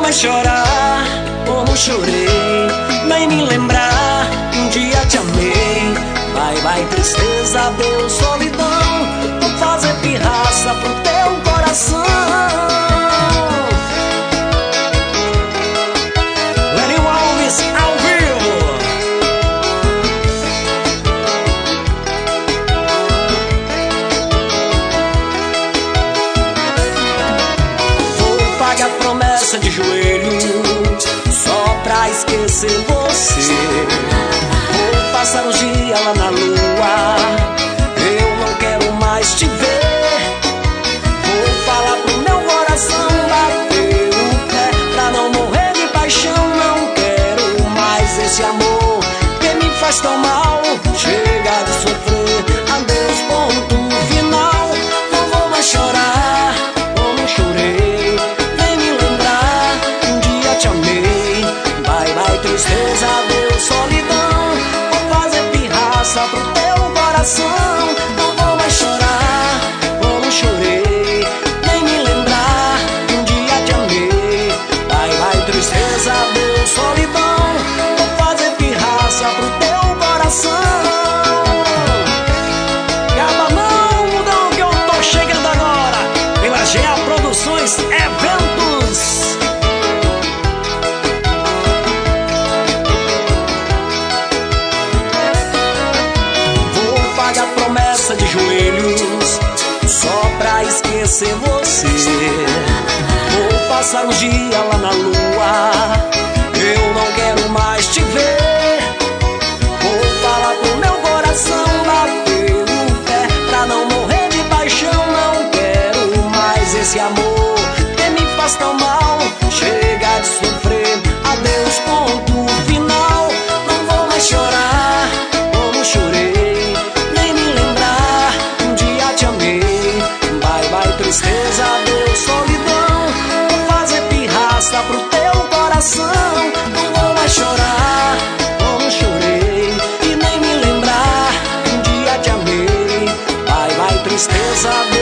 mais chorar como chorei, nem me lembrar que um dia te amei. Vai, vai, tristeza, adeus, solidão. Vou fazer pirraça pro teu coração. Lenny Alves ao vivo. Vou pagar promessa de joelho só pra esquecer você. Vou passar os dias lá na lua, eu não quero mais te ver. Vou falar pro meu coração bater o pé pra não morrer de paixão. Não quero mais esse amor que me faz tão mal. Chega de sofrer, adeus, ponto final. Não vou mais chorar como chorei, nem me lembrar que um dia te amei. Vai, vai, tristeza, adeus, solidão. Vou fazer pirraça pro teu coração. Não vou mais chorar como chorei, nem me lembrar que um dia te amei. Vai, vai, tristeza, adeus, solidão. Vou fazer pirraça pro teu coração. Acaba não, mudão, que eu tô chegando agora pela GA Produções Eventos. Vou pagar promessa de joelhos só pra esquecer você. Vou passar os dias lá na lua, eu não quero mais te ver. Vou falar pro meu coração bater o pé pra não morrer de paixão. Não quero mais esse amor que me faz tão mal. Chega de sofrer, adeus, ponto final. Não vou mais chorar como chorei, nem me lembrar que um dia te amei. Vai, vai, tristeza, adeus, solidão. Vou fazer pirraça pro teu coração. Não vou mais chorar como chorei e nem me lembrar que um dia te amei. Vai, vai, tristeza, adeus.